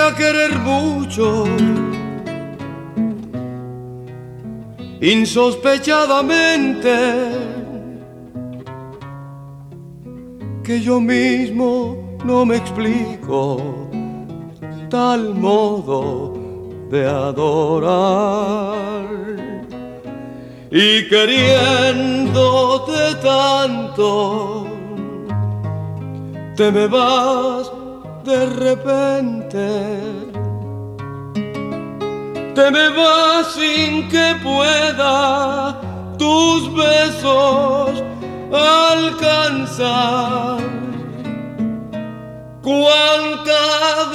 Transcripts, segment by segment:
a querer mucho, insospechadamente, que yo mismo no me explico tal modo de adorar. Y queriéndote tanto, te me vas de repente, te me vas sin que pueda tus besos alcanzar. Cuánta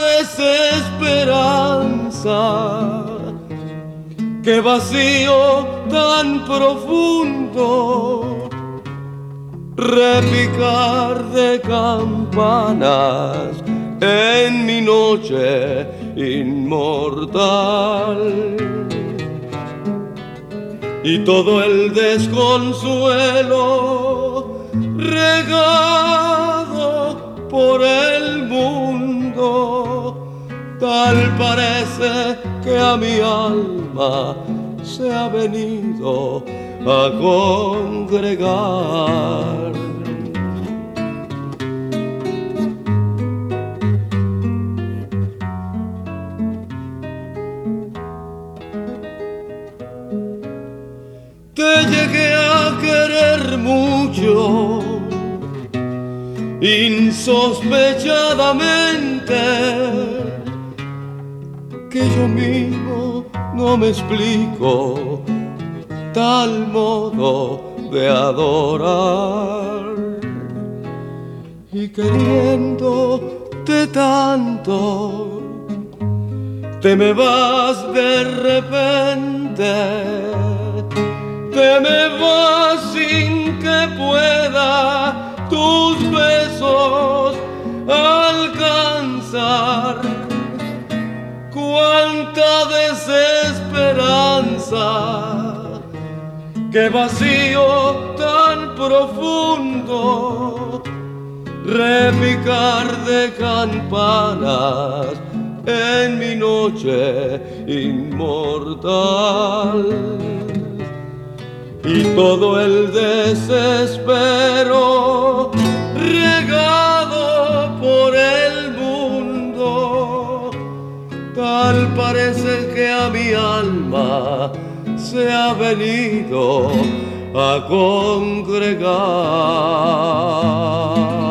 desesperanza, qué vacío tan profundo, repicar de campanas en mi noche inmortal. Y todo el desconsuelo regado por el mundo, tal parece que a mi alma se ha venido a congregar. Te llegué a querer mucho, insospechadamente, que yo mismo no me explico tal modo de adorar. Y queriéndote tanto, te me vas de repente, te me vas sin que pueda tus besos alcanzar. Cuánta desesperanza, qué vacío tan profundo, repicar de campanas en mi noche inmortal. Y todo el desespero regado por el mundo, tal parece que a mi alma se ha venido a congregar.